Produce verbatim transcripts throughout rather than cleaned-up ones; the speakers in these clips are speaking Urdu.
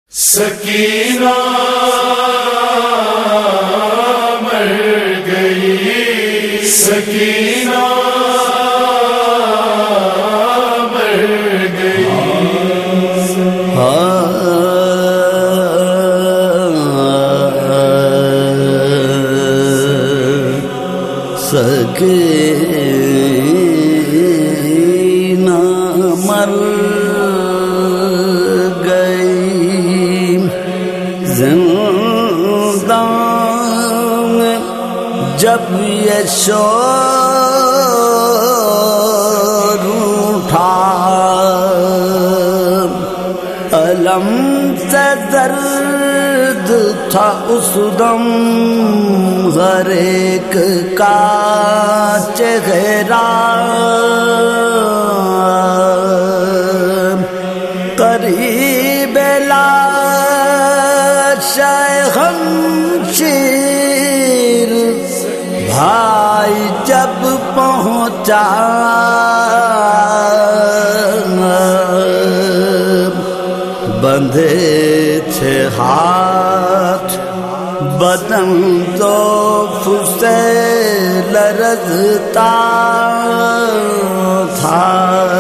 سکینہ مر گئی، سکینہ مر گئی، سکینہ مر زندان جب یہ شور اٹھا، علم سے درد تھا اس دم ہر ایک کا چہرہ، قریب شمشیر بھائی جب پہنچا، بندھے تھے ہاتھ بدن تو سے لرزتا تھا،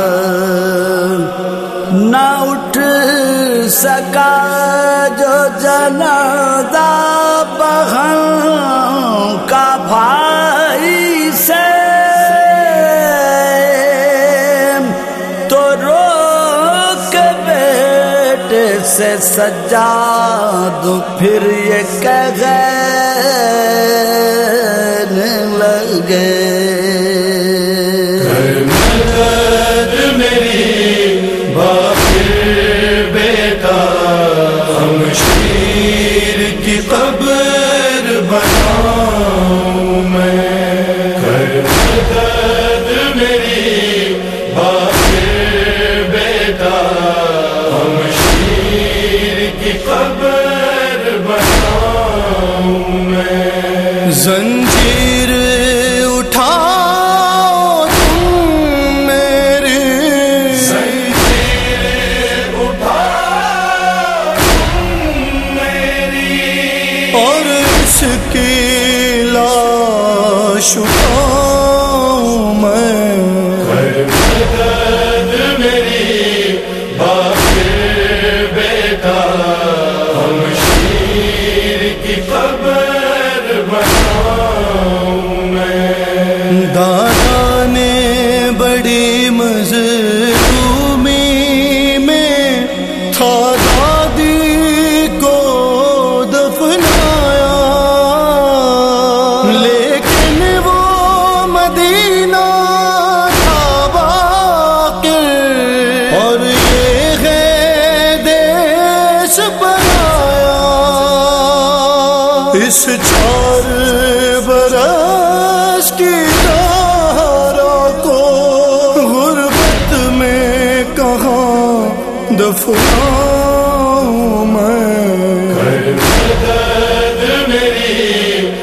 نہ اٹھ سکا جو جنازہ بہن کا بھائی سے، تو رو کے بیٹے سے سجاد پھر یہ کہنے لگے، قبر بناؤں میں، کر مدد میری باقر بیٹا، ہم شیر کی قبر بناؤں میں، زنجیر اٹھاؤ تم میری، زنجیر اٹھاؤ تم میری، اور اس کی لاش اٹھاؤں میں، کر مدد میری باقر بیٹا، ہم شیر کی قبر بناؤں میں، دادا نے بڑی مظلومی میں تھا دادی کو دفنایا، لیکن وہ مدینہ تھا باقر، اور یہ ہے دیش بنایا، اس چار برس کی دارا کو غربت میں کہاں دفناؤں میں، کر مدد میری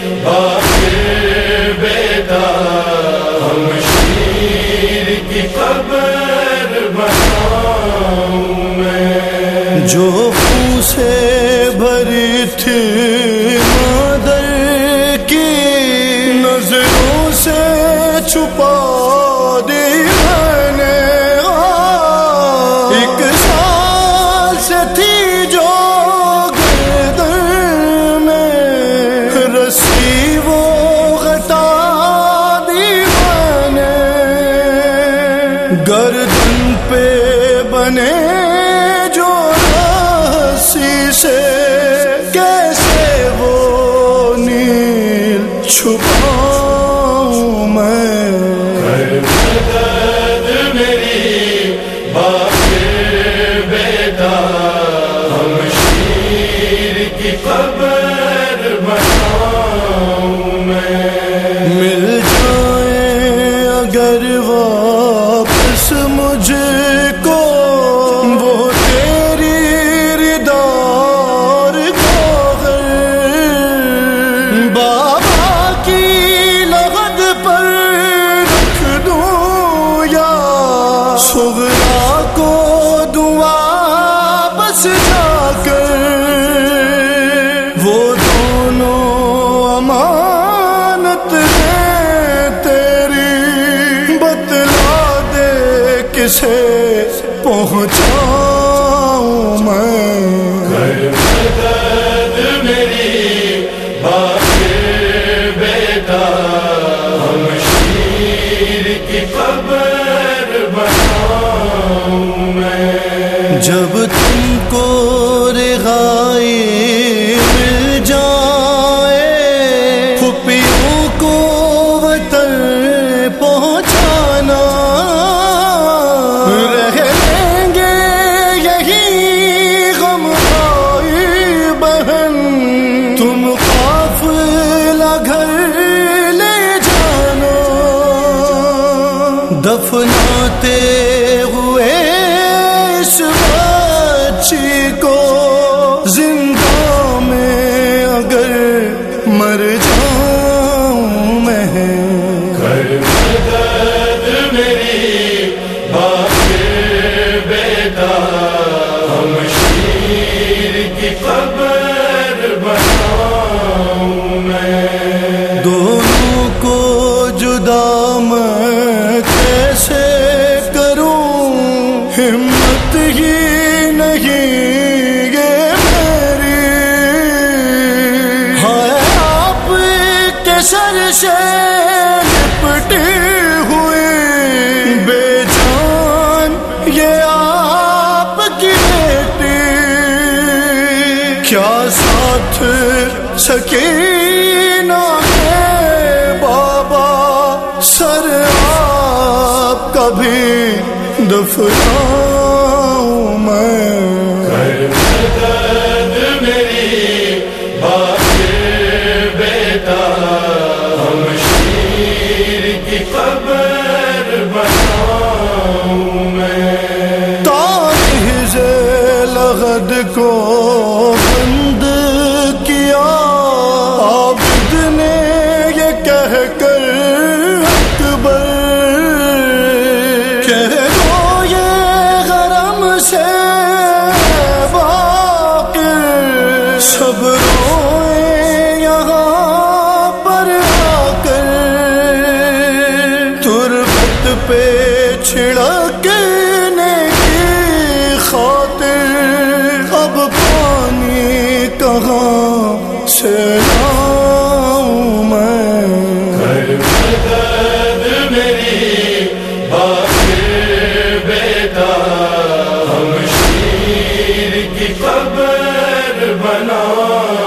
باقر بیٹا، ہم شیر کی قبر بناؤں میں، جو خون سے بھری تھی مادر کی نظروں سے چھپا دی میں نے، ایک سال سے تھی جو گردن میں رسی وہ غٹا دی میں نے، گردن پہ بنے جو رسی سے کیسے وہ نیل چھپاؤں میں، کر مدد میری باقر بیٹا، ہم شیر کی قبر بناؤں میں، مل جائیں اگر واپس مجھ کو وہ تیری ردا اور گوہر، بابا کی لغد پر رکھ دوں یا صغرا کو دعا بس جا کر سے پہنچاؤں میں کر مدد میری باقر بیٹا ہم شیر کی قبر بناؤں میں جب تم کو رہائی مل جائے پھوپھیوں کو وطن پہنچانا رہ لیں گے یہی غم بھائی بہن تم قافلہ گھر لے جانا دفناتے ہوئے اس بچی کو زندہ میں اگر مر جاؤں میں کر مدد میری باقر بیٹا ہم شیر کی قبر بناؤں میں دونوں کو جدا میں کیسے کروں ہمت ہی نہیں یہ میری ہائے آپ کے سر سے لپٹی ہوئی بے جان یہ آپ کی بیٹی کیا ساتھ سکینہ کے بابا سر آپ کبھی دفناؤں میں کر مدد میری باقر بیٹا ہم شیر کی قبر بناؤں میں تاریخ لغد کو بند کیا عابد نے یہ کہہ کر اکبر کہہ دو یہ غرم سے باقر سب روئیں یہاں پر آ کر تربت پہ چھڑکنے کی خاطر اب پانی کہاں سے لاؤں میں کر مدد میری باقر بیٹا ہم شیر کی قبر بناؤں